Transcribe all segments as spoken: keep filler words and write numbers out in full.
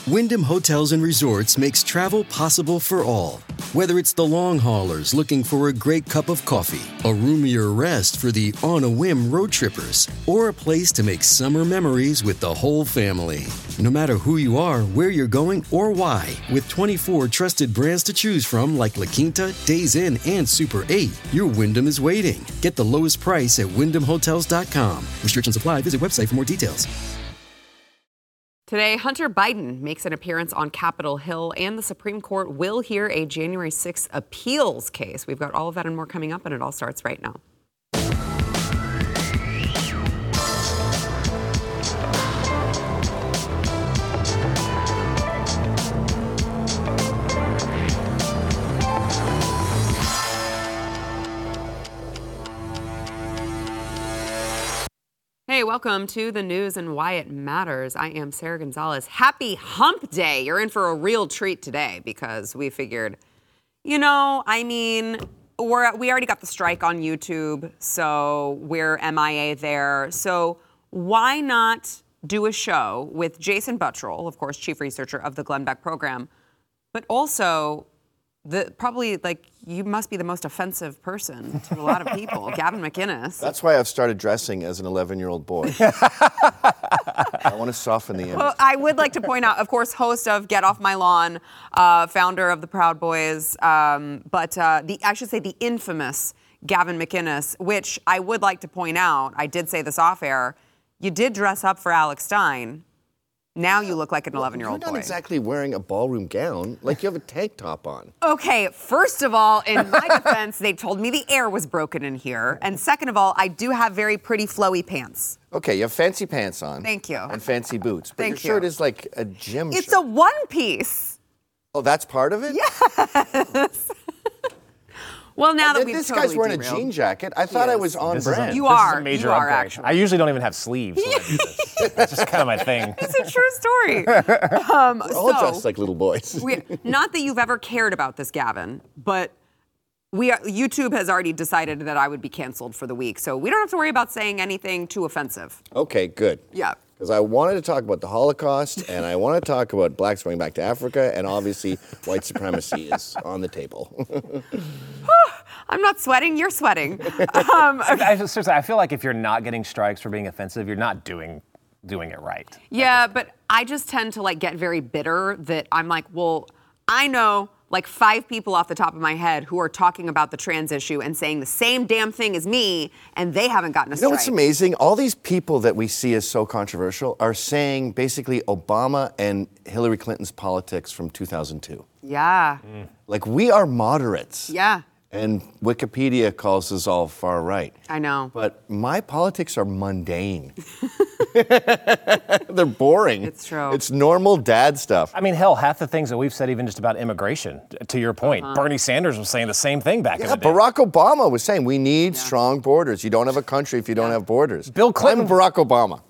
Wyndham Hotels and Resorts makes travel possible for all. Whether it's the long haulers looking for a great cup of coffee, a roomier rest for the on-a-whim road trippers, or a place to make summer memories with the whole family. No matter who you are, where you're going, or why, with twenty-four trusted brands to choose from like La Quinta, Days Inn, and Super eight, your Wyndham is waiting. Get the lowest price at wyndham hotels dot com. Restrictions apply. Visit website for more details. Today, Hunter Biden makes an appearance on Capitol Hill, and the Supreme Court will hear a January sixth appeals case. We've got all of that and more coming up, and it all starts right now. Hey, welcome to the news and why it matters. I am Sarah Gonzalez. Happy Hump Day. You're in for a real treat today because we figured, you know, I mean, we're, we already got the strike on YouTube, so we're M I A there. So why not do a show with Jason Buttrill, of course, chief researcher of the Glenn Beck program, but also the probably like you must be the most offensive person to a lot of people, Gavin McInnes. That's why I've started dressing as an eleven-year-old boy. I want to soften the image. Well, I would like to point out, of course, host of Get Off My Lawn, uh, founder of the Proud Boys, um, but uh, the I should say the infamous Gavin McInnes, which I would like to point out, I did say this off air, you did dress up for Alex Stein. Now you look like an eleven-year-old boy. You're not exactly wearing a ballroom gown. Like you have a tank top on. Okay, first of all, in my defense, they told me the air was broken in here. And second of all, I do have very pretty flowy pants. Okay, you have fancy pants on. Thank you. And fancy boots. But Thank your you. shirt is like a gym It's shirt. a one piece. Oh, that's part of it? Yes. Well, now that And we've this totally guy's wearing derailed. a jean jacket. I thought I was on This is a- brand. You this are. Is a major You are, upgrade. actually. I usually don't even have sleeves. When I do this. It's just kind of my thing. It's a true story. Um, We're all so, dressed like little boys. we, not that you've ever cared about this, Gavin, but we are, YouTube has already decided that I would be canceled for the week, so we don't have to worry about saying anything too offensive. Okay, good. Yeah. Because I wanted to talk about the Holocaust, and I want to talk about blacks going back to Africa, and obviously white supremacy is on the table. I'm not sweating. You're sweating. Um, I, I, seriously, I feel like if you're not getting strikes for being offensive, you're not doing doing it right. yeah, but I just tend to like get very bitter that I'm like, well, I know like five people off the top of my head who are talking about the trans issue and saying the same damn thing as me, and they haven't gotten a You know strike. what's amazing? All these people that we see as so controversial are saying basically Obama and Hillary Clinton's politics from two thousand two. Yeah. Mm. Like, we are moderates. Yeah. And Wikipedia calls us all far right. I know. But my politics are mundane. They're boring. It's true. It's normal dad stuff. I mean, hell, half the things that we've said, even just about immigration, to your point, Uh-huh. Bernie Sanders was saying the same thing back in Yeah, the day. Barack Obama was saying we need strong borders. You don't have a country if you don't have borders. Bill Clinton- I'm Barack Obama.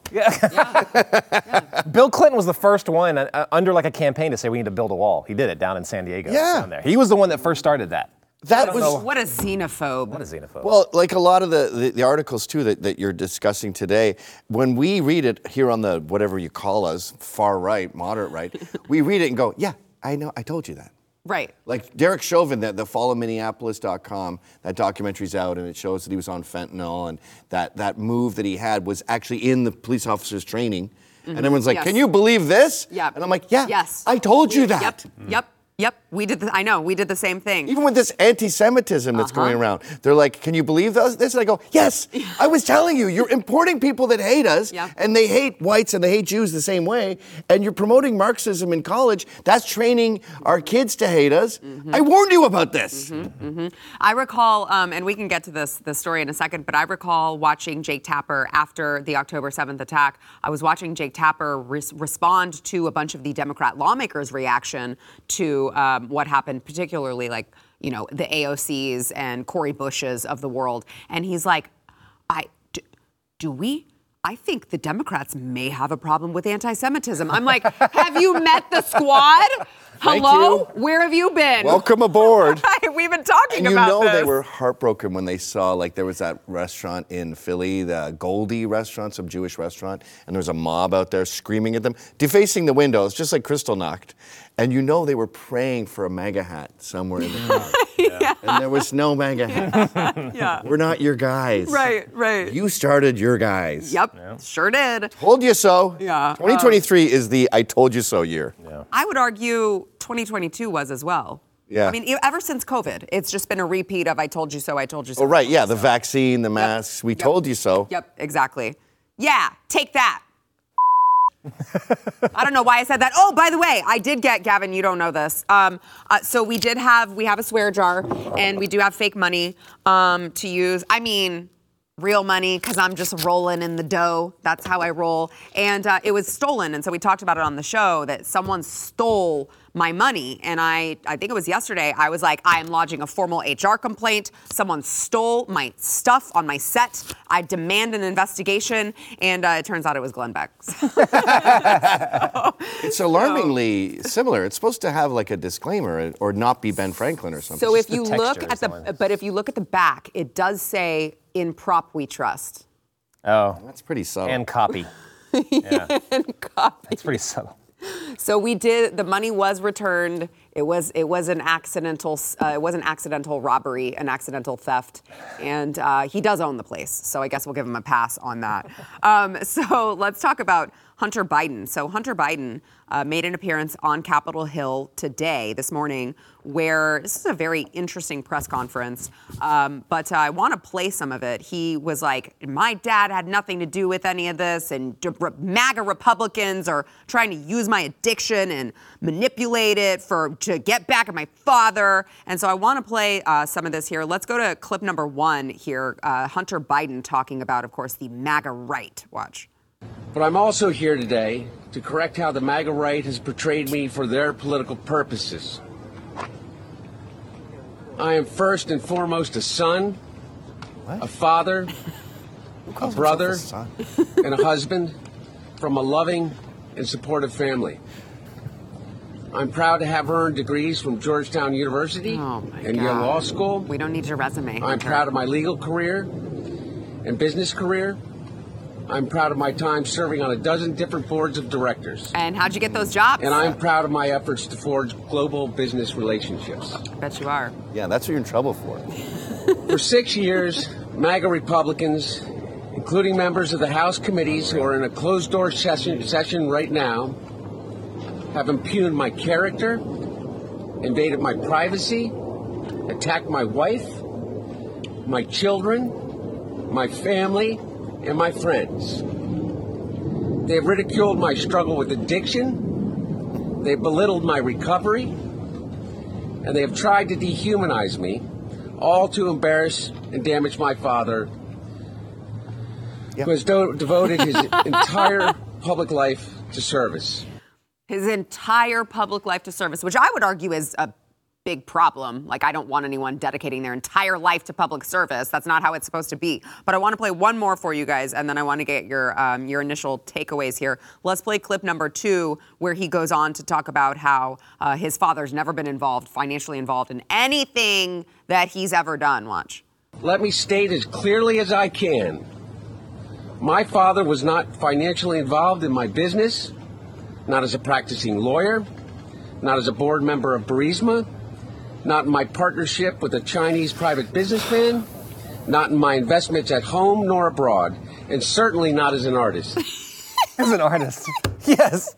Bill Clinton was the first one uh, under like a campaign to say we need to build a wall. He did it down in San Diego. Yeah. Down there. He was the one that first started that. That was What a xenophobe. What a xenophobe. well, like a lot of the, the, the articles too that, that you're discussing today. When we read it here on the whatever you call us, far right, moderate right, we read it and go, yeah, I know, I told you that. Right. Like Derek Chauvin, that the follow minneapolis dot com, that documentary's out and it shows that he was on fentanyl and that, that move that he had was actually in the police officer's training. Mm-hmm. And everyone's like, Yes. can you believe this? Yeah. And I'm like, yeah, Yes. I told you that. Yep. Yep. Yep. We did. The, I know. We did the same thing. Even with this anti-Semitism that's Uh-huh. going around, they're like, can you believe those, this? And I go, yes, I was telling you, you're importing people that hate us, Yeah. and they hate whites and they hate Jews the same way, and you're promoting Marxism in college. That's training our kids to hate us. Mm-hmm. I warned you about this. Mm-hmm. I recall, um, and we can get to this this story in a second, but I recall watching Jake Tapper after the October seventh attack. I was watching Jake Tapper res- respond to a bunch of the Democrat lawmakers' reaction to um, what happened, particularly like, you know, the A O Cs and Cori Bushes of the world. And he's like, I, do, do we? I think the Democrats may have a problem with anti-Semitism. I'm like, have you met the squad? Thank Hello? you. Where have you been? Welcome aboard. we we've been talking And you about know this. they were heartbroken when they saw, like, there was that restaurant in Philly, the Goldie restaurant, some Jewish restaurant, and there was a mob out there screaming at them, defacing the windows, just like Kristallnacht. And you know they were praying for a MAGA hat somewhere in the crowd. yeah. And there was no MAGA hat. yeah. We're not your guys. Right, right. You started your guys. Yep, yeah. Sure did. Told you so. Yeah. twenty twenty-three um, is the I told you so year. Yeah. I would argue twenty twenty-two was as well. Yeah. I mean, e- ever since COVID, it's just been a repeat of I told you so, I told you so. Oh, right, yeah, the so. vaccine, the masks, yep. we yep. told you so. Yep, exactly. Yeah, take that. I don't know why I said that. Oh, by the way, I did get, Gavin, you don't know this. Um, uh, so we did have, we have a swear jar, and we do have fake money um, to use. I mean, real money, because I'm just rolling in the dough. That's how I roll. And uh, it was stolen, and so we talked about it on the show, that someone stole my money. And I, I think it was yesterday, I was like, I am lodging a formal H R complaint. Someone stole my stuff on my set. I demand an investigation. And uh, it turns out it was Glenn Beck. so, it's alarmingly so. similar. It's supposed to have like a disclaimer or not be Ben Franklin or something. So if you look at the, but if you look at the back, it does say, in prop we trust. Oh. That's pretty subtle. And copy. Yeah. and copy. That's pretty subtle. So we did. The money was returned. It was. It was an accidental. Uh, it was an accidental robbery, an accidental theft, and uh, he does own the place. So I guess we'll give him a pass on that. Um, so let's talk about Hunter Biden. So Hunter Biden uh, made an appearance on Capitol Hill today, this morning, where this is a very interesting press conference. Um, but uh, I want to play some of it. He was like, "My dad had nothing to do with any of this, and MAGA Republicans are trying to use my addiction and manipulate it for to get back at my father." And so I want to play uh, some of this here. Let's go to clip number one here. Uh, Hunter Biden talking about, of course, the MAGA right. Watch. But I'm also here today to correct how the MAGA right has portrayed me for their political purposes. I am first and foremost a son, what? a father, a brother, a and a husband from a loving and supportive family. I'm proud to have earned degrees from Georgetown University oh my and God. Yale Law School. We don't need your resume. I'm Hunter. proud of my legal career and business career. I'm proud of my time serving on a dozen different boards of directors. And how'd you get those jobs? And I'm proud of my efforts to forge global business relationships. Bet you are. Yeah, that's what you're in trouble for. For six years, MAGA Republicans, including members of the House committees who are in a closed-door session, session right now, have impugned my character, invaded my privacy, attacked my wife, my children, my family, and my friends. They have ridiculed my struggle with addiction, they have belittled my recovery, and they have tried to dehumanize me, all to embarrass and damage my father, yep. who has do- devoted his entire public life to service. His entire public life to service, which I would argue is a big problem. Like, I don't want anyone dedicating their entire life to public service. That's not how it's supposed to be. But I want to play one more for you guys, and then I want to get your um, your initial takeaways here. Let's play clip number two, where he goes on to talk about how uh, his father's never been involved, financially involved in anything that he's ever done. Watch. Let me state as clearly as I can. My father was not financially involved in my business, not as a practicing lawyer, not as a board member of Burisma, not in my partnership with a Chinese private businessman, not in my investments at home nor abroad, and certainly not as an artist. As an artist, yes.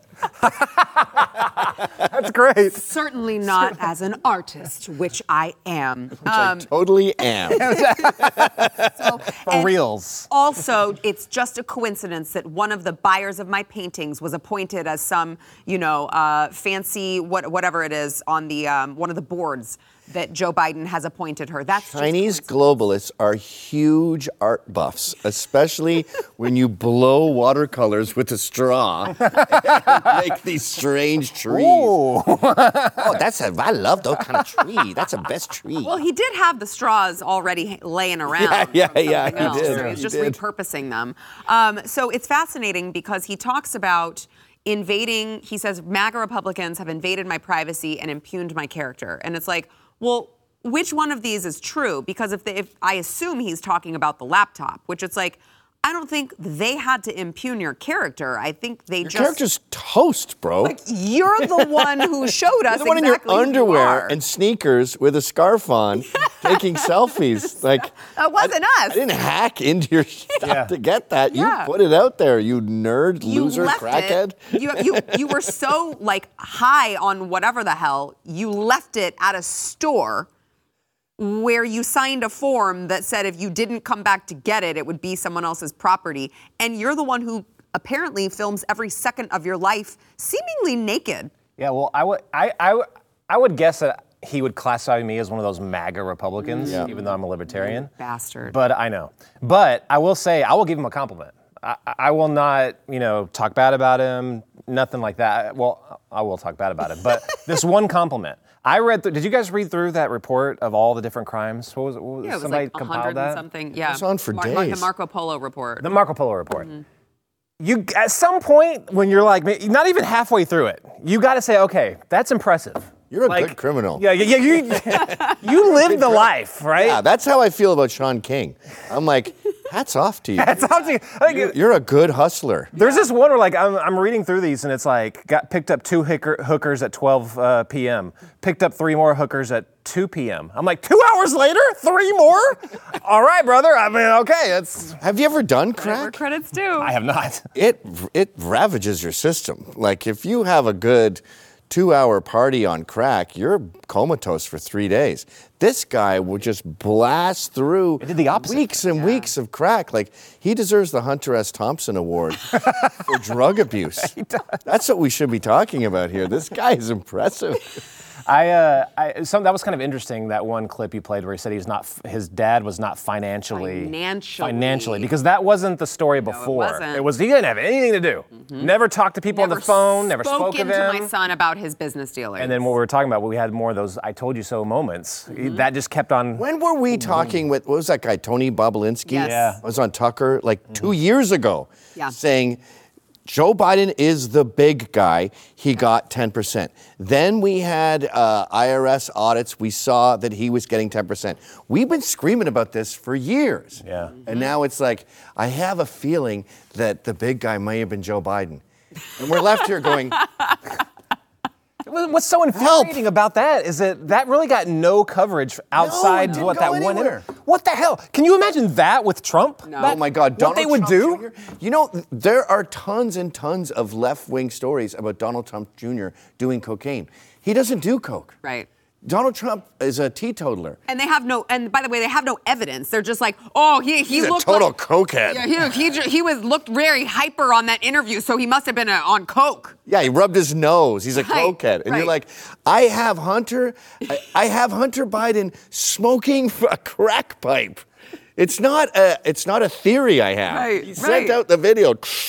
That's great. Certainly not as an artist, which I am. Which um, I totally am. so, For reals. Also, it's just a coincidence that one of the buyers of my paintings was appointed as some, you know, uh, fancy what, whatever it is on the um, one of the boards that Joe Biden has appointed her. That's Chinese globalists are huge art buffs, especially when you blow watercolors with a straw and make these strange trees. Ooh. Oh, that's a, I love those kind of trees. That's the best tree. Well, he did have the straws already laying around. Yeah, yeah, yeah, he else, did. So he's He just did. repurposing them. Um, so it's fascinating because he talks about invading, he says, MAGA Republicans have invaded my privacy and impugned my character. And it's like, well, which one of these is true? Because if, they, if I assume he's talking about the laptop, which it's like, I don't think they had to impugn your character. I think they Your just character's toast, bro. like you're the one who showed us You're the one exactly in your who you underwear are. and sneakers with a scarf on, taking selfies. Like That wasn't I, us. I didn't hack into your stuff Yeah. to get that. Yeah. You put it out there, you nerd, You loser, left crackhead. It, you, you, you were so like high on whatever the hell, you left it at a store where you signed a form that said if you didn't come back to get it, it would be someone else's property. And you're the one who apparently films every second of your life seemingly naked. Yeah, well, I would, I, I, would- I would guess that he would classify me as one of those MAGA Republicans, Yeah. even though I'm a libertarian. Bastard. But I know. But I will say, I will give him a compliment. I, I will not, you know, talk bad about him, nothing like that. Well, I will talk bad about it. But this one compliment. I read, th- did you guys read through that report of all the different crimes? What was it? What was Yeah, it was somebody like a compiled hundred that? and something. Yeah, was on for Mar- Mar- days. The Marco Polo report. The Marco Polo report. You, at some point, when you're like, ma- not even halfway through it, you got to say, okay, that's impressive. You're a Like, good criminal. Yeah, yeah, yeah. You, you live the life, right? Yeah, that's how I feel about Sean King. I'm like, hats off to you. That's how to- I think You're, you're a good hustler. There's this one where like I'm, I'm reading through these and it's like got picked up two hooker, hookers at twelve uh, p.m. Picked up three more hookers at two p.m. I'm like, two hours later, three more? All right, brother. I mean, okay, that's. Have you ever done Whatever crack? credits due. I have not. It it ravages your system. Like if you have a good two-hour party on crack, you're comatose for three days. This guy will just blast through It did the opposite. weeks and weeks of crack. Like he deserves the Hunter S. Thompson Award for drug abuse. That's what we should be talking about here. This guy is impressive. I, uh, I some that was kind of interesting. That one clip you played where he said he's not, his dad was not financially, Financially. financially, because that wasn't the story before. wasn't. was he didn't have anything to do. Never talked to people on the phone. Never spoke spoken of him. to my son about his business dealings. And then what we were talking about, we had more of those "I told you so" moments. That just kept on. When were we talking with, what was that guy, Tony Bobolinsky? Yes. Yeah. Was on Tucker like two years ago Yeah. saying, Joe Biden is the big guy. He got ten percent. Then we had uh, I R S audits. We saw that he was getting ten percent. We've been screaming about this for years. Yeah. And now it's like, I have a feeling that the big guy may have been Joe Biden. And we're left here going, Well, What's so infuriating about that is that that really got no coverage outside didn't what go that one. anywhere. What the hell? Can you imagine that with Trump? No. That- oh my God, Donald what they would Trump do? Junior You know, there are tons and tons of left-wing stories about Donald Trump Junior doing cocaine. He doesn't do coke. Right. Donald Trump is a teetotaler. And they have no, and by the way, they have no evidence. They're just like, oh, he he He's a looked total like, cokehead. Yeah, he he ju- he was looked very hyper on that interview, so he must have been uh, on coke. Yeah, he rubbed his nose. He's a Right, cokehead. And right. you're like, I have Hunter, I, I have Hunter Biden smoking a crack pipe. It's not a, it's not a theory I have. Right, he right. sent out the video.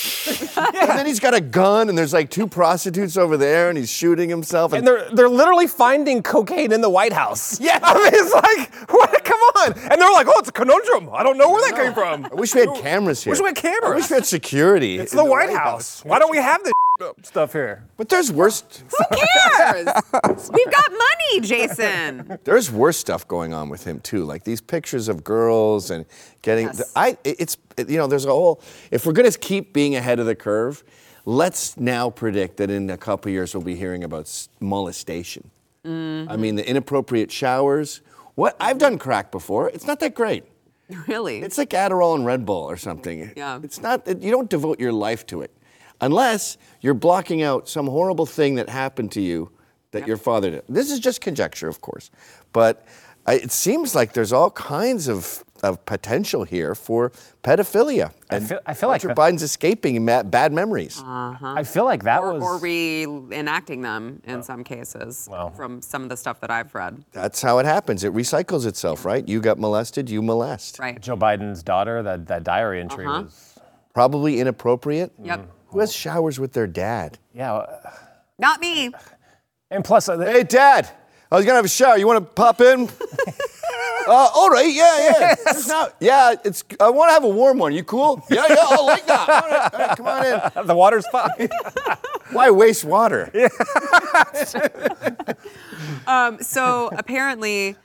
And then he's got a gun and there's like two prostitutes over there and he's shooting himself. And they're they're literally finding cocaine in the White House. Yeah. I mean, it's like, what? Come on. And they're like, oh, it's a conundrum. I don't know where that came from. I wish we had cameras here. Wish we had cameras. I wish we had security. It's in the White House. Why don't we have this stuff here? But there's worse. Who cares? We've got money, Jason. There's worse stuff going on with him too, like these pictures of girls and getting. Yes. I it's you know there's a whole. If we're gonna keep being ahead of the curve, let's now predict that in a couple years we'll be hearing about s- molestation. Mm-hmm. I mean the inappropriate showers. What I've done crack before. It's not that great. Really? It's like Adderall and Red Bull or something. Yeah. It's not. You don't devote your life to it, unless you're blocking out some horrible thing that happened to you that your father did. This is just conjecture, of course, but I, it seems like there's all kinds of, of potential here for pedophilia. And feel- I feel like Hunter that- Biden's escaping ma- bad memories. I feel like that or, was. or reenacting them in some cases Well. from some of the stuff that I've read. That's how it happens. It recycles itself, right? You got molested, you molest. Right. Joe Biden's daughter, that, that diary entry Uh-huh. was. Probably inappropriate. Yep. Who has showers with their dad? Yeah. uh, Not me. And plus, uh, Hey, Dad, I was gonna have a shower. You want to pop in? uh, all right, yeah, yeah. Just now- yeah, it's. I want to have a warm one. You cool? Yeah, yeah. I like that. All right, all right, come on in. the water's fine. Why waste water? Um, so apparently,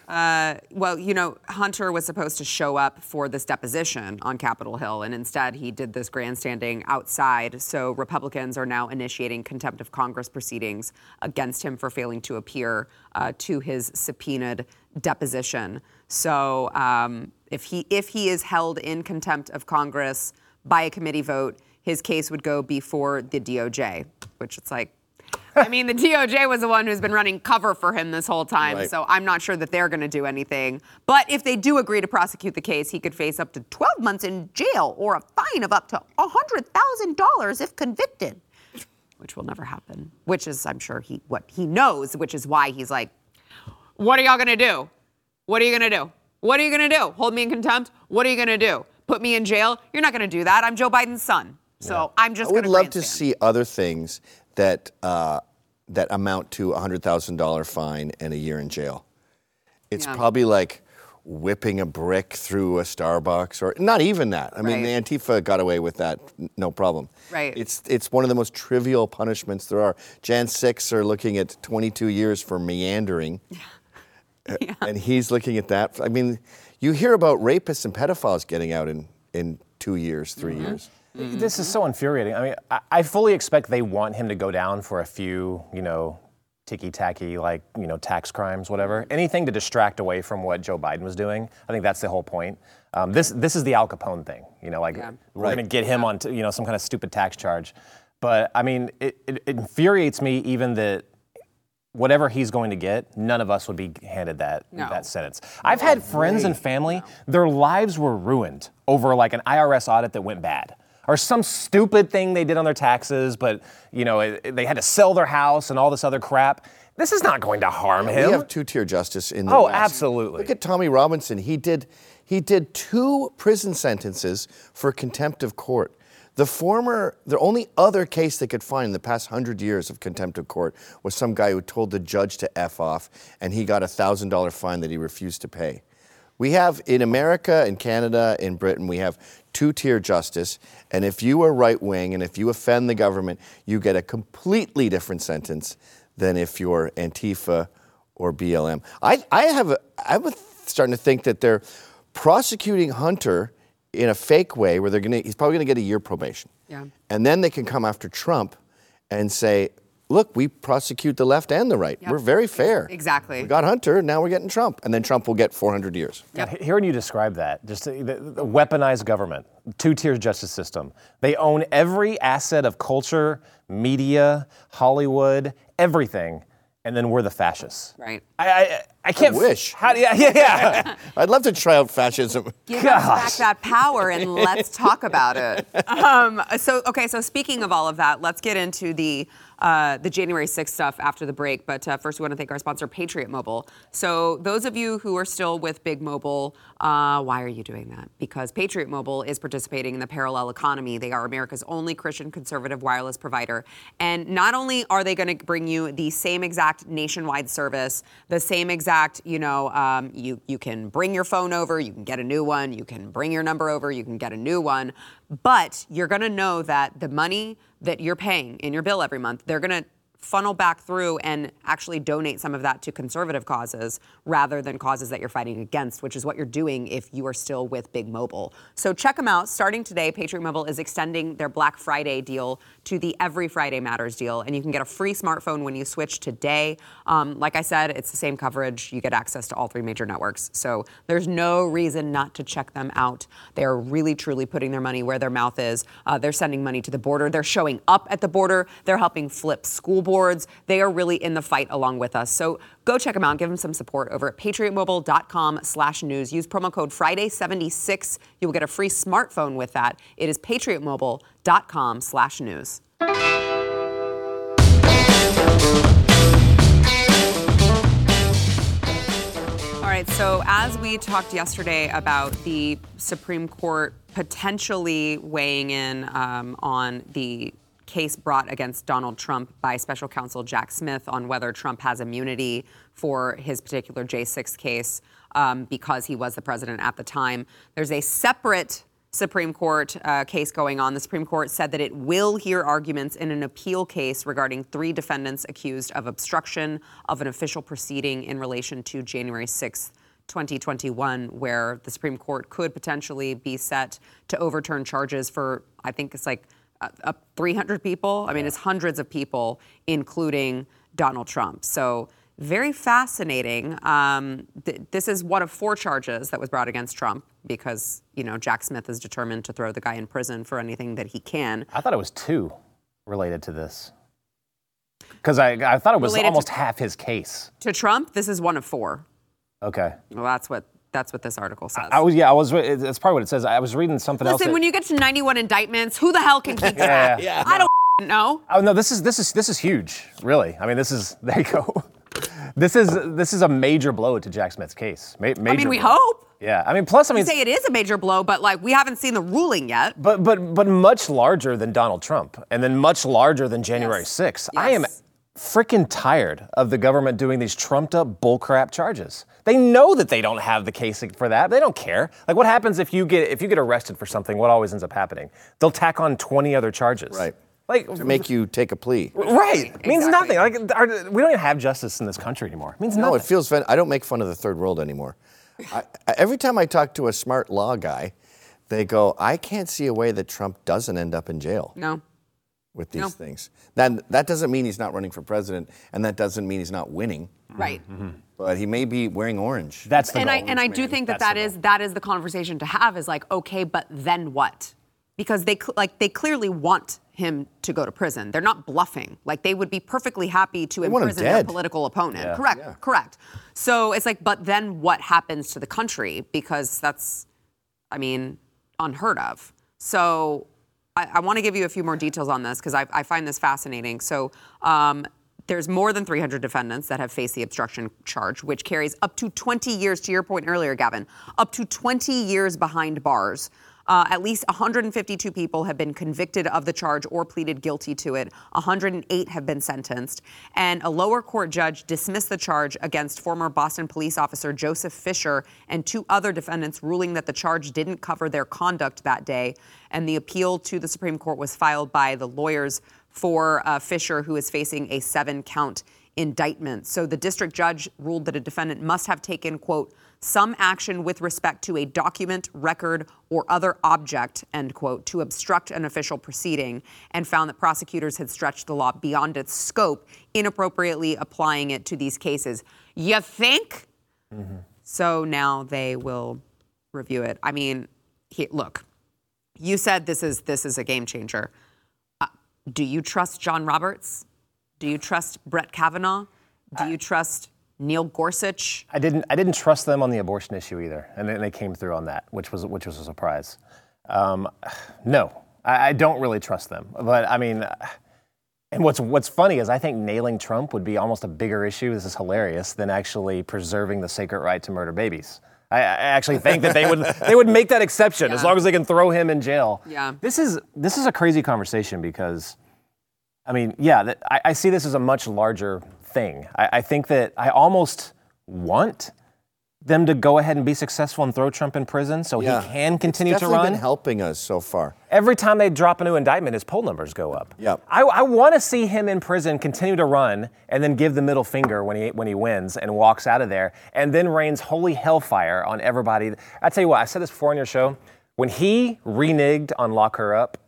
Uh, well, you know, Hunter was supposed to show up for this deposition on Capitol Hill, and instead he did this grandstanding outside. So Republicans are now initiating contempt of Congress proceedings against him for failing to appear uh, to his subpoenaed deposition. So um, if he if he is held in contempt of Congress by a committee vote, his case would go before the D O J, which it's like, I mean, the D O J was the one who's been running cover for him this whole time, Right. so I'm not sure that they're going to do anything. But if they do agree to prosecute the case, he could face up to twelve months in jail or a fine of up to one hundred thousand dollars if convicted, which will never happen, which is, I'm sure, he what he knows, which is why he's like, what are y'all going to do? What are you going to do? What are you going to do? Hold me in contempt? What are you going to do? Put me in jail? You're not going to do that. I'm Joe Biden's son. So yeah. I'm just I would gonna love to grandstand. see other things that uh, that amount to a one hundred thousand dollars fine and a year in jail. It's Yeah. probably like whipping a brick through a Starbucks, or not even that. I mean, Right. the Antifa got away with that, n- no problem. Right. It's it's one of the most trivial punishments there are. Jan six are looking at twenty-two years for meandering. Yeah. And he's looking at that. I mean, you hear about rapists and pedophiles getting out in, in two years, three Mm-hmm. years. This is so infuriating. I mean, I, I fully expect they want him to go down for a few, you know, ticky-tacky, like, you know, tax crimes, whatever. Anything to distract away from what Joe Biden was doing. I think that's the whole point. Um, this this is the Al Capone thing, you know, like Yeah. we're Right. going to get him on, to, you know, some kind of stupid tax charge. But I mean, it, it, it infuriates me even that whatever he's going to get, none of us would be handed that No. that sentence. I've had friends and family, their lives were ruined over like an I R S audit that went bad. Or some stupid thing they did on their taxes, but you know it, they had to sell their house and all this other crap. This is not going to harm him. We have two-tier justice in the Oh, West. absolutely. Look at Tommy Robinson. He did he did two prison sentences for contempt of court. The former, the only other case they could find in the past hundred years of contempt of court was some guy who told the judge to F off, and he got a thousand dollar fine that he refused to pay. We have in America, in Canada, in Britain, we have two-tier justice, and if you are right-wing and if you offend the government, you get a completely different sentence than if you're Antifa or B L M. I, I have, a, I'm starting to think that they're prosecuting Hunter in a fake way, where they're gonna, he's probably gonna get a year probation. Yeah. And then they can come after Trump and say, look, we prosecute the left and the right. Yep. We're very fair. Exactly. We got Hunter, now we're getting Trump. And then Trump will get four hundred years. God, hearing you describe that, just the, the, the weaponized government, two-tier justice system. They own every asset of culture, media, Hollywood, everything, and then we're the fascists. Right. I I, I can't I wish. How do you, yeah yeah. I'd love to try out fascism. Give us back Gosh. that power and let's talk about it. Um, so, okay, so speaking of all of that, let's get into the uh, the January sixth stuff after the break. But uh, first, we want to thank our sponsor, Patriot Mobile. So those of you who are still with Big Mobile, uh, why are you doing that? Because Patriot Mobile is participating in the parallel economy. They are America's only Christian conservative wireless provider. And not only are they going to bring you the same exact nationwide service, the same exact, you know, um, you, you can bring your phone over, you can get a new one, you can bring your number over, you can get a new one. But you're going to know that the money that you're paying in your bill every month, they're going to funnel back through and actually donate some of that to conservative causes rather than causes that you're fighting against, which is what you're doing if you are still with Big Mobile. So check them out. Starting today, Patriot Mobile is extending their Black Friday deal to the Every Friday Matters deal, and you can get a free smartphone when you switch today. Um, like I said, it's the same coverage. You get access to all three major networks. So there's no reason not to check them out. They are really, truly putting their money where their mouth is. Uh, they're sending money to the border. They're showing up at the border. They're helping flip school boards. They are really in the fight along with us. So go check them out. Give them some support over at patriotmobile.com slash news. Use promo code Friday seventy-six. You will get a free smartphone with that. It is patriotmobile.com slash news. All right, so as we talked yesterday about the Supreme Court potentially weighing in um, on the case brought against Donald Trump by special counsel Jack Smith on whether Trump has immunity for his particular J six case um, because he was the president at the time, there's a separate Supreme Court uh, case going on. The Supreme Court said that it will hear arguments in an appeal case regarding three defendants accused of obstruction of an official proceeding in relation to January sixth, twenty twenty-one, where the Supreme Court could potentially be set to overturn charges for, I think it's like uh, uh, three hundred people. I mean, it's hundreds of people, including Donald Trump. So very fascinating. Um, th- this is one of four charges that was brought against Trump because, you know, Jack Smith is determined to throw the guy in prison for anything that he can. I thought it was two related to this. Because I, I thought it was Related almost to- half his case. To Trump, this is one of four. Okay. Well, that's what that's what this article says. I was, yeah, I was, it's probably what it says. I was reading something else. Listen, that- when you get to ninety-one indictments, who the hell can keep track? Yeah. I don't know. Oh no, this is this is this is huge, really. I mean, this is there you go. This is this is a major blow to Jack Smith's case. Ma- major I mean, we blow. hope. Yeah, I mean, plus I We mean, say it is a major blow, but like we haven't seen the ruling yet. but but but much larger than Donald Trump, and then much larger than January Yes. sixth. I am Yes. freaking tired of the government doing these trumped up bullcrap charges. They know that they don't have the case for that. They don't care. Like, what happens if you get if you get arrested for something? What always ends up happening? They'll tack on twenty other charges. Right. Like To make you take a plea. right. It means Exactly. nothing. Like, our, we don't even have justice in this country anymore. It means nothing. No, it feels. I don't make fun of the third world anymore. I, I- every time I talk to a smart law guy, they go, "I can't see a way that Trump doesn't end up in jail No. with these No. things." Then that doesn't mean he's not running for president, and that doesn't mean he's not winning. Right. But he may be wearing orange. That's the And I goal. and I do think that That's that the is goal. that is the conversation to have is like, okay, but then what? Because they cl- like they clearly want him to go to prison. They're not bluffing. Like they would be perfectly happy to want him imprison their dead. political opponent. Yeah. Correct. Correct. So it's like, but then what happens to the country? Because that's, I mean, unheard of. So I, I want to give you a few more details on this because I, I find this fascinating. So um, there's more than three hundred defendants that have faced the obstruction charge, which carries up to twenty years, to your point earlier, Gavin, up to twenty years behind bars. Uh, at least one hundred fifty-two people have been convicted of the charge or pleaded guilty to it. one hundred eight have been sentenced. And a lower court judge dismissed the charge against former Boston police officer Joseph Fisher and two other defendants, ruling that the charge didn't cover their conduct that day. And the appeal to the Supreme Court was filed by the lawyers for uh, Fisher, who is facing a seven-count indictment. So the district judge ruled that a defendant must have taken, quote, some action with respect to a document, record, or other object, end quote, to obstruct an official proceeding, and found that prosecutors had stretched the law beyond its scope, inappropriately applying it to these cases. You think? Mm-hmm. So now they will review it. I mean, he, look, you said this is this is a game changer. Uh, do you trust John Roberts? Do you trust Brett Kavanaugh? Do you trust Neil Gorsuch? I didn't. I didn't trust them on the abortion issue either, and then they came through on that, which was which was a surprise. Um, no, I, I don't really trust them. But I mean, and what's what's funny is I think nailing Trump would be almost a bigger issue. This is hilarious than actually preserving the sacred right to murder babies. I, I actually think that they would they would make that exception as Yeah. long as they can throw him in jail. Yeah. This is this is a crazy conversation because, I mean, yeah, that, I, I see this as a much larger thing. I, I think that I almost want them to go ahead and be successful and throw Trump in prison so Yeah. he can continue it's to definitely run. been helping us so far. Every time they drop a new indictment, his poll numbers go up. Yep. I, I want to see him in prison continue to run and then give the middle finger when he when he wins and walks out of there and then rains holy hellfire on everybody. I tell you what, I said this before on your show. When he reneged on Lock Her Up,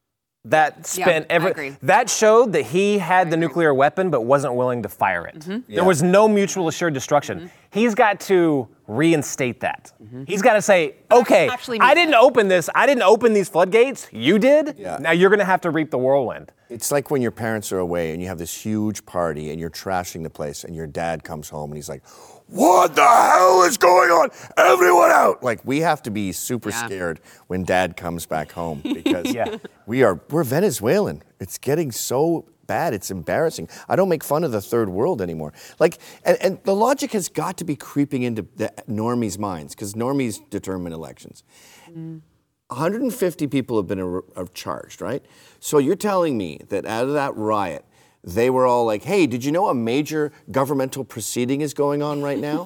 that spent I every agree. that showed that he had the nuclear weapon but wasn't willing to fire it. Mm-hmm. There was no mutual assured destruction. He's got to reinstate that. He's got to say, okay, actually I means didn't that. open this. I didn't open these floodgates. You did. Yeah. Now you're going to have to reap the whirlwind. It's like when your parents are away and you have this huge party and you're trashing the place and your dad comes home and he's like, what the hell is going on? Everyone out. Like, we have to be super Yeah. scared when dad comes back home because Yeah. we are, we're Venezuelan. It's getting so bad. It's embarrassing. I don't make fun of the third world anymore. Like, and, and the logic has got to be creeping into the normies' minds because normies determine elections. one hundred fifty people have been ar- are charged, right? So you're telling me that out of that riot, they were all like, hey, did you know a major governmental proceeding is going on right now?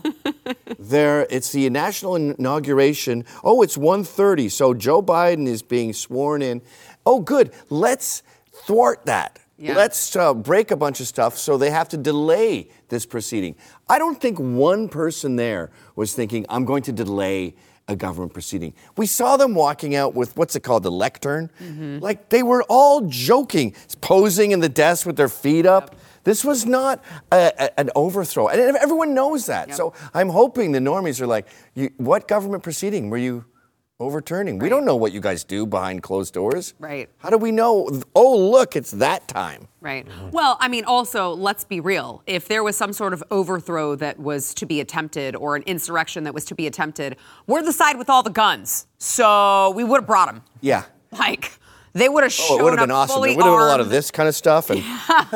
There, it's the national inauguration. Oh, it's one thirty, so Joe Biden is being sworn in. Oh, good. Let's thwart that. Yeah. Let's uh, break a bunch of stuff so they have to delay this proceeding. I don't think one person there was thinking, I'm going to delay a government proceeding. We saw them walking out with, what's it called, the lectern? Mm-hmm. Like, they were all joking, posing in the desk with their feet up. Yep. This was not a, a, an overthrow. And everyone knows that. Yep. So I'm hoping the normies are like, you, what government proceeding were you overturning? Right. We don't know what you guys do behind closed doors. Right. How do we know? Oh, look, it's that time. Right. Mm-hmm. Well, I mean, also, let's be real. If there was some sort of overthrow that was to be attempted or an insurrection that was to be attempted, we're the side with all the guns. So we would have brought them. Yeah. Like, they would have oh, shown it would have up been awesome. fully There would have been a lot armed. of this kind of stuff. And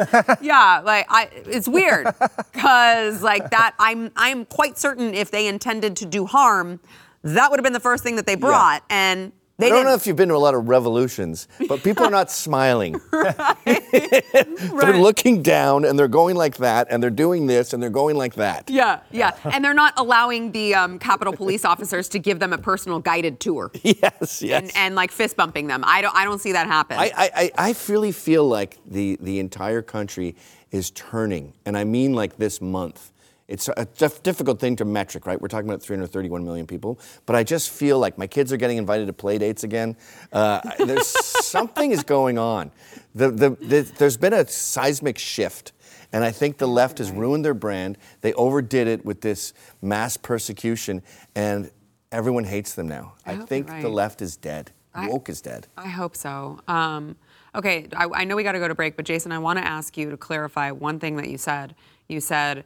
Yeah, like I, it's weird because like that. I'm I'm quite certain if they intended to do harm, that would have been the first thing that they brought, yeah. and they I don't didn't. know if you've been to a lot of revolutions, but people are not smiling. Right. They're Right. looking down and they're going like that, and they're doing this and they're going like that. Yeah, yeah, and they're not allowing the um, Capitol Police officers to give them a personal guided tour. Yes, yes. And, and like fist bumping them. I don't. I don't see that happen. I, I, I really feel like the, the entire country is turning, and I mean like this month. It's a dif- difficult thing to metric, right? We're talking about three hundred thirty-one million people, but I just feel like my kids are getting invited to play dates again. Uh, there's something is going on. The, the, the, there's been a seismic shift, and I think the left has ruined their brand. They overdid it with this mass persecution, and everyone hates them now. I I, hope think you're right. the left is dead. I- Woke is dead. I hope so. Um, okay, I, I know we got to go to break, but Jason, I want to ask you to clarify one thing that you said. You said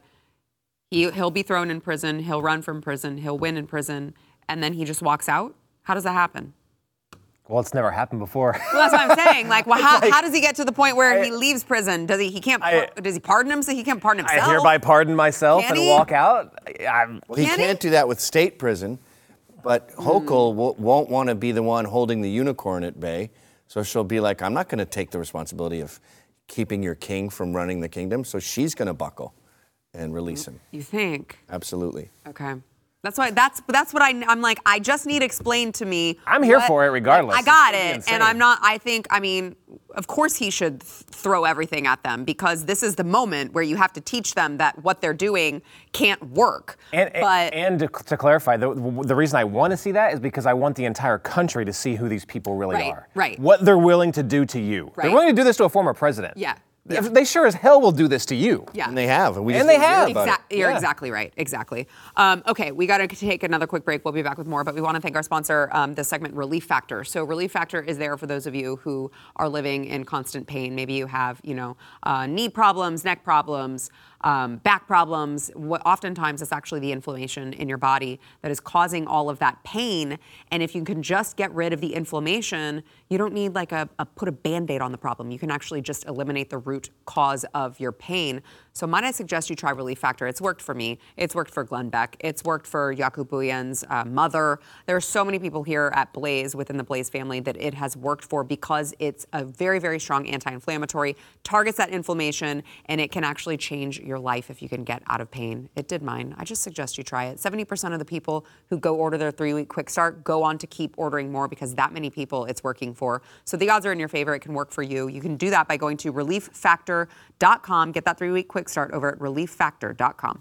he, he'll be thrown in prison, he'll run from prison, he'll win in prison, and then he just walks out? How does that happen? Well, it's never happened before. Well, that's what I'm saying. Like, well, how, like, how does he get to the point where I, he leaves prison? Does he? He can't. I, does he pardon him? So he can't pardon himself. I hereby pardon myself Can and he? walk out. I'm, Well, he Can can't he? do that with state prison, but Hochul w- won't want to be the one holding the unicorn at bay. So she'll be like, I'm not going to take the responsibility of keeping your king from running the kingdom. So she's going to buckle and release him. You think? Absolutely. Okay. That's why. That's that's what I. I'm like. I just need explained to me. I'm here what- for it regardless. I got It's gonna be it, insane. and I'm not. I think. I mean, of course he should th- throw everything at them because this is the moment where you have to teach them that what they're doing can't work. And, but and to, to clarify, the, the reason I want to see that is because I want the entire country to see who these people really Right, are. right. What they're willing to do to you. Right. They're willing to do this to a former president. yeah. Yeah. They sure as hell will do this to you. Yeah. And they have. And, we And just they didn't hear have. about it. Exact- You're Yeah. exactly right. Exactly. Um, okay, we got to take another quick break. We'll be back with more, but we want to thank our sponsor, um, this segment, Relief Factor. So Relief Factor is there for those of you who are living in constant pain. Maybe you have, you know, uh, knee problems, neck problems, um, back problems. What, oftentimes, it's actually the inflammation in your body that is causing all of that pain. And if you can just get rid of the inflammation, you don't need like a, a put a Band-Aid on the problem. You can actually just eliminate the root cause of your pain. So might I suggest you try Relief Factor? It's worked for me. It's worked for Glenn Beck. It's worked for Jakub Buyen's uh, mother. There are so many people here at Blaze, within the Blaze family, that it has worked for because it's a very, very strong anti-inflammatory, targets that inflammation, and it can actually change your life if you can get out of pain. It did mine. I just suggest you try it. seventy percent of the people who go order their three-week quick start go on to keep ordering more because that many people it's working for. So the odds are in your favor. It can work for you. You can do that by going to relief factor dot com. Get that three-week quick start over at relief factor dot com.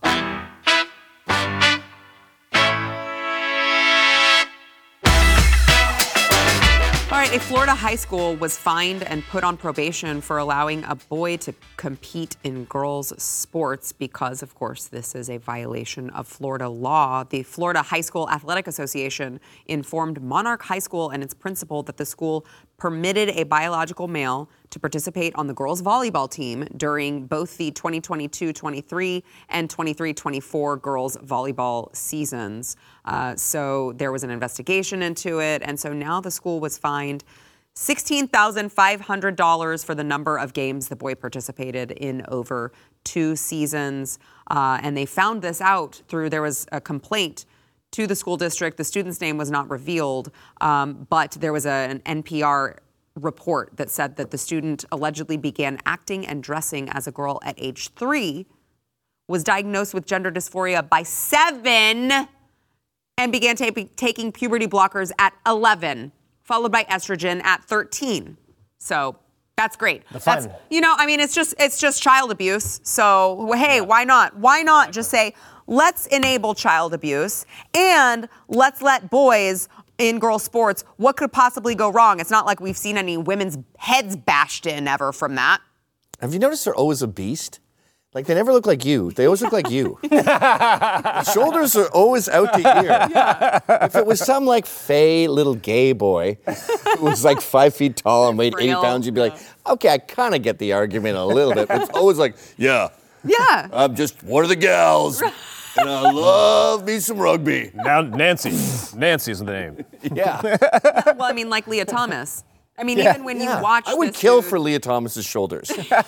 All right, a Florida high school was fined and put on probation for allowing a boy to compete in girls' sports because, of course, this is a violation of Florida law. The Florida High School Athletic Association informed Monarch High School and its principal that the school permitted a biological male to participate on the girls' volleyball team during both the twenty twenty-two twenty-three and twenty-three twenty-four girls' volleyball seasons. Uh, so there was an investigation into it, and so now the school was fined sixteen thousand five hundred dollars for the number of games the boy participated in over two seasons. Uh, and they found this out through, there was a complaint to the school district. The student's name was not revealed, um, but there was a, an N P R report that said that the student allegedly began acting and dressing as a girl at age three, was diagnosed with gender dysphoria by seven, and began ta- taking puberty blockers at eleven, followed by estrogen at thirteen. So that's great. That's, you know, I mean, it's just it's just child abuse. So hey, why not? Why not just say, let's enable child abuse and let's let boys in girl sports, what could possibly go wrong? It's not like we've seen any women's heads bashed in ever from that. Have you noticed they're always a beast? Like, they never look like you. They always look like you. The shoulders are always out to here. Yeah. If it was some, like, fey little gay boy who was, like, five feet tall and weighed eighty pounds, you'd be like, okay, I kind of get the argument a little bit. But it's always like, yeah. Yeah. I'm just one of the gals. And I love me some rugby. Now Nancy. Nancy's the name. Yeah. Well, I mean, like Leah Thomas. I mean, Yeah. even when Yeah. you watch I would this kill dude- for Leah Thomas's shoulders.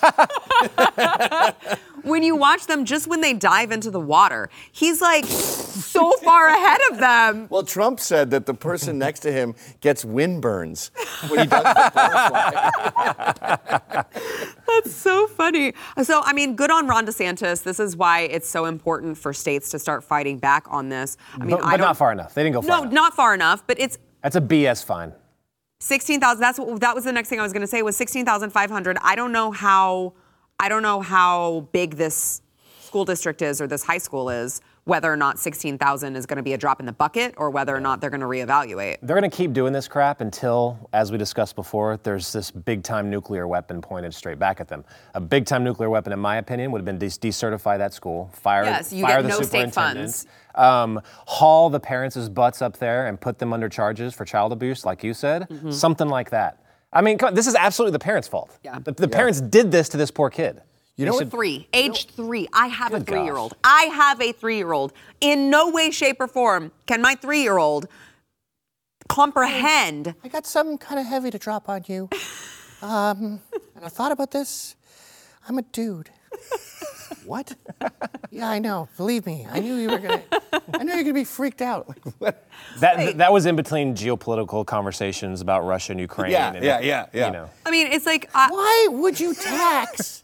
when you watch them, just when they dive into the water, he's like so far ahead of them. Well, Trump said that the person next to him gets windburns when he does the butterfly. That's so funny. So, I mean, good on Ron DeSantis. This is why it's so important for states to start fighting back on this. I mean, But, I but don't, not far enough. They didn't go far No, enough. not far enough. But it's That's a B S fine. sixteen thousand. That's what that was the next thing I was going to say was sixteen thousand five hundred. I don't know how. I don't know how big this school district is or this high school is. Whether or not sixteen thousand is going to be a drop in the bucket, or whether or not they're going to reevaluate. They're going to keep doing this crap until, as we discussed before, there's this big-time nuclear weapon pointed straight back at them. A big-time nuclear weapon, in my opinion, would have been de- decertify that school, fire, Yes, you fire get the no state superintendent, funds. Um, haul the parents' butts up there and put them under charges for child abuse, like you said, Mm-hmm. something like that. I mean, come on, this is absolutely the parents' fault. Yeah. The, the parents did this to this poor kid. You know what? Three, age three. I have a Good three-year-old. gosh. I have a three-year-old. In no way, shape, or form can my three-year-old comprehend. I got something kind of heavy to drop on you. Um, and I thought about this. I'm a dude. What? Yeah, I know. Believe me, I knew you were gonna. I knew you were gonna be freaked out. Like, what? That that was in between geopolitical conversations about Russia and Ukraine. Yeah, and, yeah, yeah, yeah. You know. I mean, it's like I, Why would you tax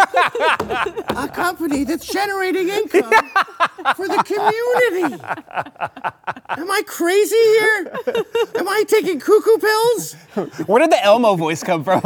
a company that's generating income for the community? Am I crazy here? Am I taking cuckoo pills? Where did the Elmo voice come from?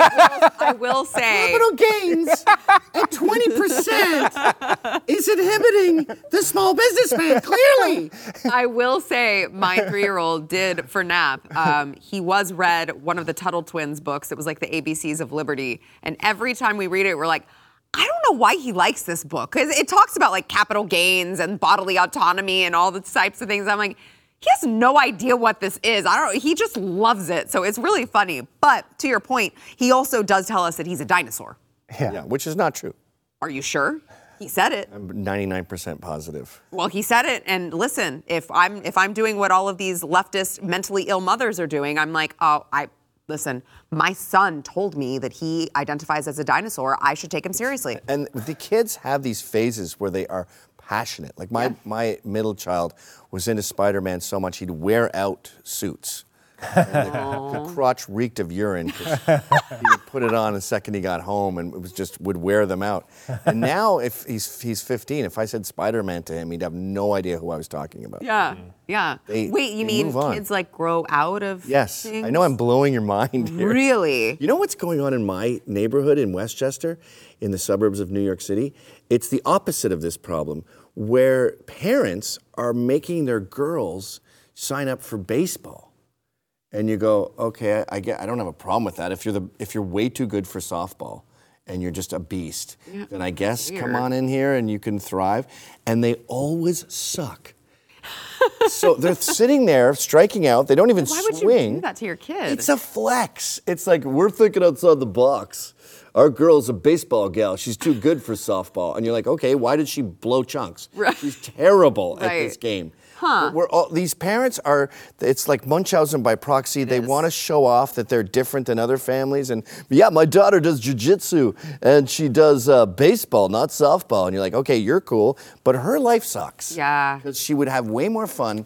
I will say. Capital gains at twenty percent is inhibiting the small businessman, clearly. I will say my three-year-old did for nap. Um, he was read one of the Tuttle Twins books. It was like the A B Cs of Liberty. And every time we read it, we're like, I don't know why he likes this book. Because it talks about like capital gains and bodily autonomy and all the types of things. I'm like, he has no idea what this is. I don't know. He just loves it. So it's really funny. But to your point, he also does tell us that he's a dinosaur. Yeah, which is not true. Are you sure? He said it. I'm ninety-nine percent positive. Well, he said it, and listen, if I'm if I'm doing what all of these leftist mentally ill mothers are doing, I'm like, oh, I listen. My son told me that he identifies as a dinosaur. I should take him seriously. And the kids have these phases where they are passionate. Like my, Yeah. my middle child was into Spider-Man so much he'd wear out suits. And the, the crotch reeked of urine 'cause he would put it on the second he got home and it was just would wear them out. And now if he's he's fifteen, if I said Spider-Man to him, he'd have no idea who I was talking about. Yeah, yeah. They- Wait, you they mean move on. kids like grow out of? Yes, things? I know I'm blowing your mind here. Really? You know what's going on in my neighborhood in Westchester, in the suburbs of New York City? It's the opposite of this problem, where parents are making their girls sign up for baseball. And you go, okay, I, I get, I don't have a problem with that. If you're the, if you're way too good for softball, and you're just a beast, Yeah, then I guess weird. come on in here and you can thrive. And they always suck. So they're sitting there striking out. They don't even Why would swing. you do that to your kid? It's a flex. It's like, we're thinking outside the box. Our girl's a baseball gal. She's too good for softball. And you're like, okay, why did she blow chunks? Right. She's terrible at Right. this game. Huh. We're all, these parents are, it's like Munchausen by proxy. They is. want to show off that they're different than other families. And yeah, my daughter does jujitsu and she does uh, baseball, not softball. And you're like, okay, you're cool, but her life sucks. Yeah. Because she would have way more fun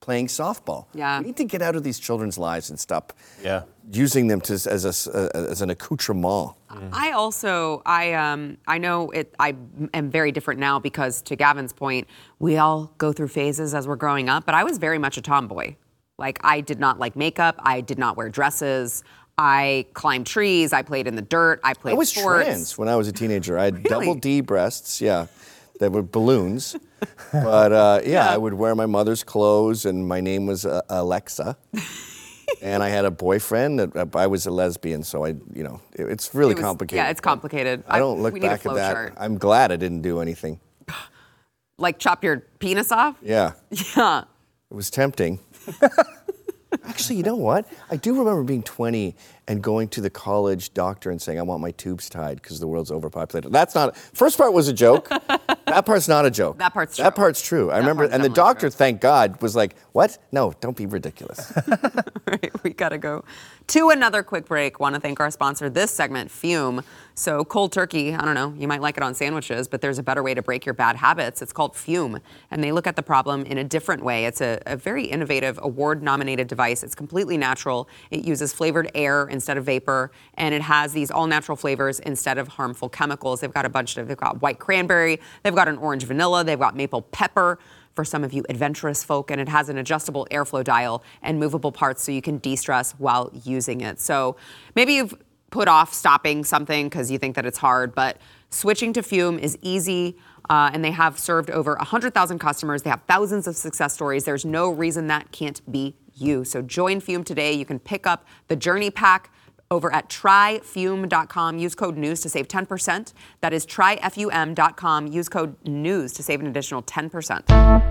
playing softball. Yeah. We need to get out of these children's lives and stop Yeah. using them to, as, a, uh, as an accoutrement. I also, I um, I know it. I am very different now because, to Gavin's point, we all go through phases as we're growing up. But I was very much a tomboy. Like, I did not like makeup. I did not wear dresses. I climbed trees. I played in the dirt. I played I was sports. trans when I was a teenager. I had Really? double D breasts. Yeah, they were balloons. But uh, yeah, Yeah. I would wear my mother's clothes, and my name was uh, Alexa. And I had a boyfriend. That I was a lesbian, so I, you know, it, it's really It was- complicated. Yeah, it's complicated. I don't look we need a back at flow that. chart. I'm glad I didn't do anything. Like, chop your penis off? Yeah, Yeah. it was tempting. Actually, you know what? I do remember being twenty and going to the college doctor and saying, I want my tubes tied because the world's overpopulated. That's not, first part was a joke. That part's not a joke. That part's true. That part's true. I That remember, part's and the definitely doctor, true. thank God, was like, what? No, don't be ridiculous. Right, we gotta go to another quick break. Want to thank our sponsor this segment, Fume. So cold turkey, I don't know, you might like it on sandwiches, but there's a better way to break your bad habits. It's called Fume, and they look at the problem in a different way. It's a, a very innovative, award-nominated device. It's completely natural. It uses flavored air instead of vapor, and it has these all-natural flavors instead of harmful chemicals. They've got a bunch of, they've got white cranberry, they've got an orange vanilla, they've got maple pepper, for some of you adventurous folk, and it has an adjustable airflow dial and movable parts so you can de-stress while using it. So maybe you've put off stopping something because you think that it's hard, but switching to Fume is easy, uh, and they have served over one hundred thousand customers. They have thousands of success stories. There's no reason that can't be you. So join Fume today. You can pick up the Journey Pack over at try fume dot com. Use code NEWS to save ten percent. That is try fum dot com. Use code NEWS to save an additional ten percent.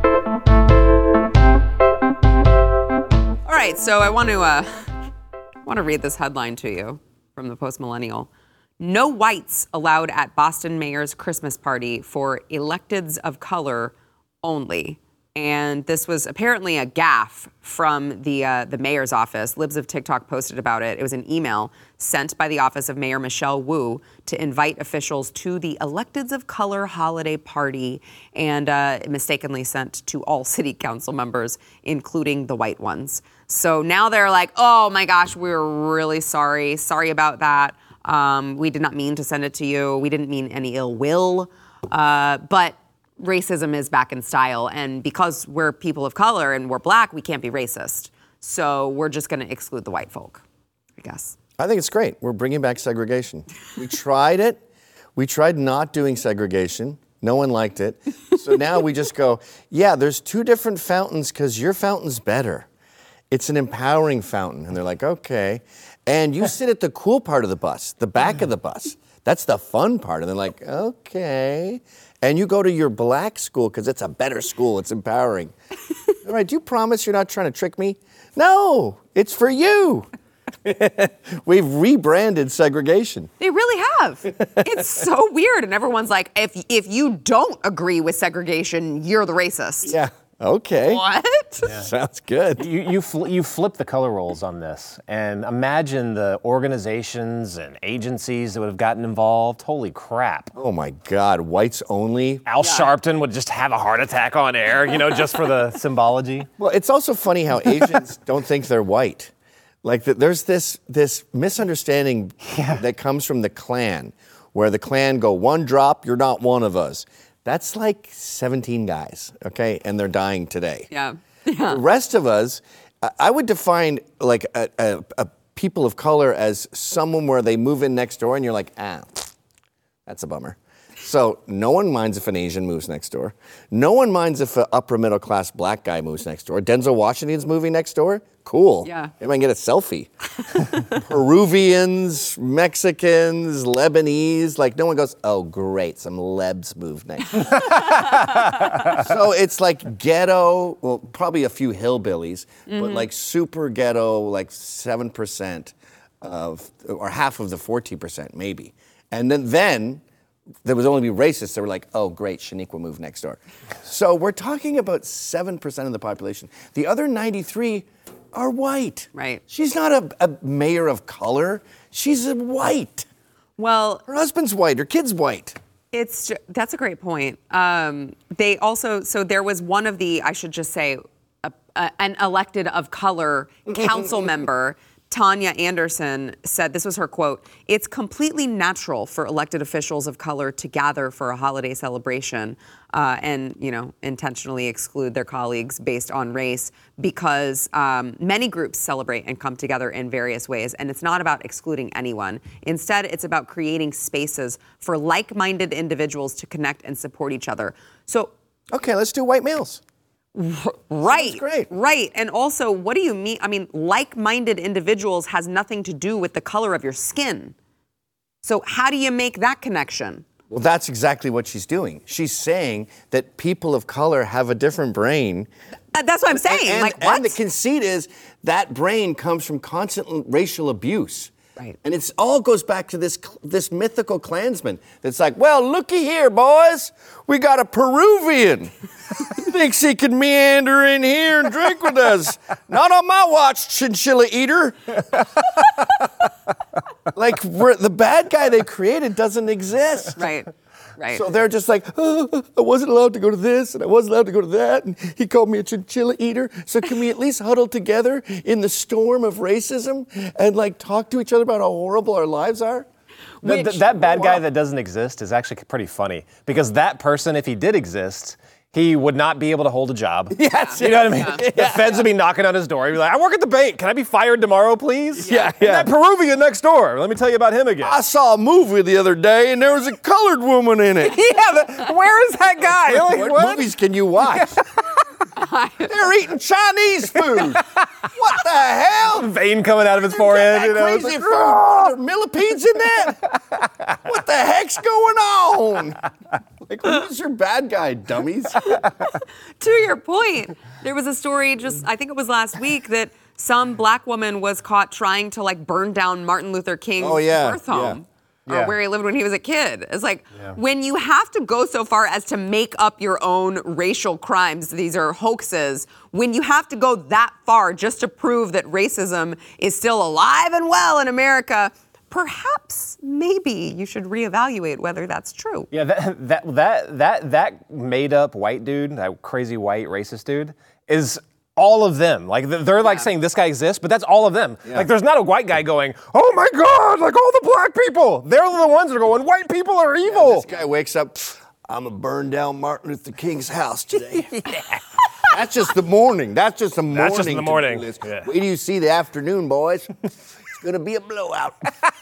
All right, so I want to uh, want to read this headline to you from the Post Millennial. No whites allowed at Boston mayor's Christmas party for electeds of color only. And this was apparently a gaffe from the uh, the mayor's office. Libs of TikTok posted about it. It was an email sent by the office of Mayor Michelle Wu to invite officials to the Electeds of Color holiday party, and uh, mistakenly sent to all city council members, including the white ones. So now they're like, oh my gosh, we're really sorry. Sorry about that. Um, we did not mean to send it to you. We didn't mean any ill will. Uh, but racism is back in style, and because we're people of color and we're black, we can't be racist. So we're just going to exclude the white folk, I guess. I think it's great. We're bringing back segregation. We tried it. We tried not doing segregation. No one liked it. So now we just go, yeah, there's two different fountains because your fountain's better. It's an empowering fountain. And they're like, okay. And you sit at the cool part of the bus, the back of the bus. That's the fun part. And they're like, okay. And you go to your black school because it's a better school. It's empowering. All right, do you promise you're not trying to trick me? No, it's for you. We've rebranded segregation. They really have. It's so weird. And everyone's like, if if you don't agree with segregation, you're the racist. Yeah, okay. What? Sounds good. You you, fl- you flip the color roles on this, and imagine the organizations and agencies that would have gotten involved. Holy crap! Oh my God, whites only? Al Sharpton would just have a heart attack on air, you know, just for the symbology. Well, it's also funny how Asians don't think they're white. Like the, there's this this misunderstanding that comes from the Klan, where the Klan go, one drop, you're not one of us. That's like seventeen guys, okay, and they're dying today. Yeah. The rest of us, I- I would define like a, a, a people of color as someone where they move in next door and you're like, ah, that's a bummer. So no one minds if an Asian moves next door. No one minds if an upper middle class black guy moves next door. Denzel Washington's moving next door? Cool. Yeah. Maybe I can get a selfie. Peruvians, Mexicans, Lebanese, like no one goes, oh great, some Lebs moved next door. So it's like ghetto, well, probably a few hillbillies, mm-hmm. but like super ghetto, like seven percent of, or half of the fourteen percent maybe. And then, then there was only be racists that were like, oh great, Shaniqua moved next door. So we're talking about seven percent of the population. The other ninety-three are white. Right. She's not a, a mayor of color. She's a white. Well, Her husband's white, her kid's white. It's ju- that's a great point. Um, they also so there was one of the I should just say a, uh, an elected of color council member, Tanya Anderson, said, this was her quote, "It's completely natural for elected officials of color to gather for a holiday celebration uh, and, you know, intentionally exclude their colleagues based on race because um, many groups celebrate and come together in various ways. And it's not about excluding anyone. Instead, it's about creating spaces for like-minded individuals to connect and support each other." So, okay, let's do white males. Right. Great. Right. And also, what do you mean? I mean, like-minded individuals has nothing to do with the color of your skin. So how do you make that connection? Well, that's exactly what she's doing. She's saying that people of color have a different brain. Uh, that's what I'm saying. And, like, what? and the conceit is that brain comes from constant racial abuse. Right. And it's all goes back to this this mythical Klansman that's like, well, looky here, boys. We got a Peruvian. Thinks he can meander in here and drink with us. Not on my watch, chinchilla eater. Like, we're, the bad guy they created doesn't exist. Right. Right. So they're just like, oh, I wasn't allowed to go to this, and I wasn't allowed to go to that, and he called me a chinchilla eater. So can we at least huddle together in the storm of racism and like talk to each other about how horrible our lives are? Th- th- that bad guy that doesn't exist is actually pretty funny because that person, if he did exist, he would not be able to hold a job. Yes, you know what I mean? yeah. The feds would be knocking on his door. He'd be like, "I work at the bank. Can I be fired tomorrow, please?" Yeah, And yeah. that Peruvian next door. Let me tell you about him again. I saw a movie the other day, and there was a colored woman in it. yeah, the, where is that guy? Like, What, what? movies can you watch? They're eating Chinese food. What the hell? Vein coming out of his forehead. That You know? crazy It's like, food. Are there millipedes in that? What the heck's going on? Like, who's your bad guy, dummies? To your point, there was a story just, I think it was last week, that some black woman was caught trying to like burn down Martin Luther King's Oh, yeah, birth home. yeah. Or Yeah. where he lived when he was a kid. It's like, Yeah. when you have to go so far as to make up your own racial crimes, these are hoaxes, when you have to go that far just to prove that racism is still alive and well in America, perhaps, maybe you should reevaluate whether that's true. Yeah, that that that that that made up white dude, that crazy white racist dude, is all of them. Like th- they're like Yeah. saying this guy exists, but that's all of them. Like there's not a white guy going, "Oh my God!" Like all the black people. They're the ones that are going, "White people are evil." This guy wakes up, I'm gonna burn down Martin Luther King's house today. That's just the morning. That's just the morning. That's just the to-do morning. list. Yeah. Wait till you see the afternoon, boys. It's gonna be a blowout.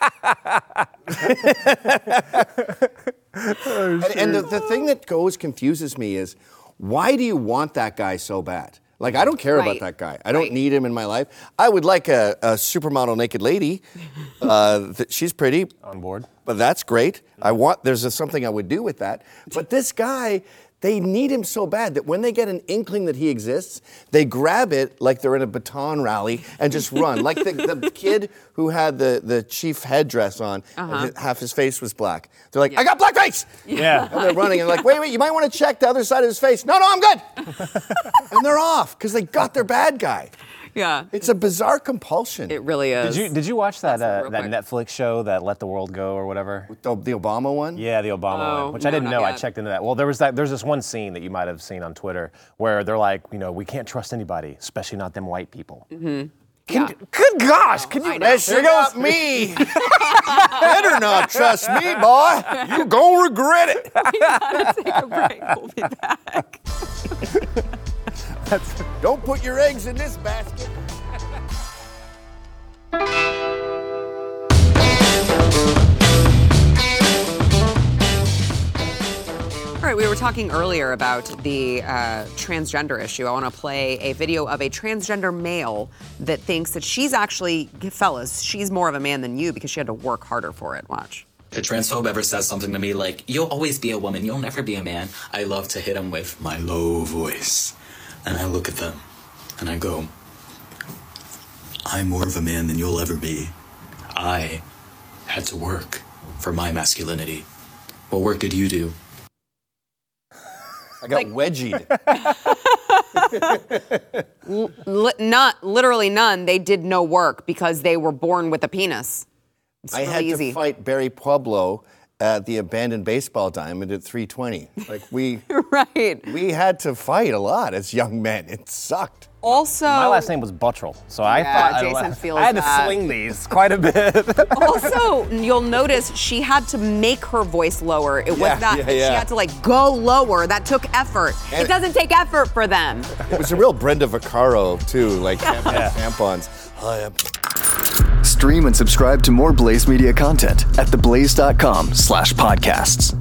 and and the, the thing that goes confuses me is, why do you want that guy so bad? Like, I don't care Right. about that guy. I don't Right. need him in my life. I would like a, a supermodel naked lady. Uh, th- she's pretty. On board. But that's great. I want, there's a, something I would do with that. But this guy, they need him so bad that when they get an inkling that he exists, they grab it like they're in a baton rally and just run. Like the, the kid who had the, the chief headdress on, and Uh-huh. his- half his face was black. They're like, I got black face! Yeah. And they're running and like, wait, wait, you might want to check the other side of his face. No, no, I'm good. And they're off because they got their bad guy. Yeah, It's a bizarre compulsion. it really is. Did you did you watch that That's uh, real that quick. Netflix show that Let the World Go or whatever? the, the Obama one? Yeah, the Obama Oh, one, which I no, didn't not know. I yet. checked into that. Well, there was that. There's this one scene that you might have seen on Twitter where they're like, you know, we can't trust anybody, especially not them white people. Yeah. Good gosh, can you? I know. That shit got me. Better not trust me, boy. You gonna regret it. Take a break. We'll be back. Don't put your eggs in this basket. All right, we were talking earlier about the uh, transgender issue. I want to play a video of a transgender male that thinks that she's actually, fellas, she's more of a man than you because she had to work harder for it. Watch. If a transphobe ever says something to me like, you'll always be a woman, you'll never be a man, I love to hit him with my low voice. And I look at them and I go, I'm more of a man than you'll ever be. I had to work for my masculinity. What work did you do? I got wedgied. Li- not, literally none. They did no work because they were born with a penis. It's I really had easy. to fight Barry Pueblo at the abandoned baseball diamond at three twenty. Like we Right. we had to fight a lot as young men. It sucked. Also, My last name was Buttrell, so I Yeah, thought Jason I, feels I had to that. sling these quite a bit. Also, you'll notice she had to make her voice lower. It was Yeah, not yeah, that yeah. she had to like go lower. That took effort. And- it doesn't take effort for them. It was a real Brenda Vaccaro, too, like tampons. tampons. Hi, I'm Stream and subscribe to more Blaze Media content at theblaze dot com slash podcasts.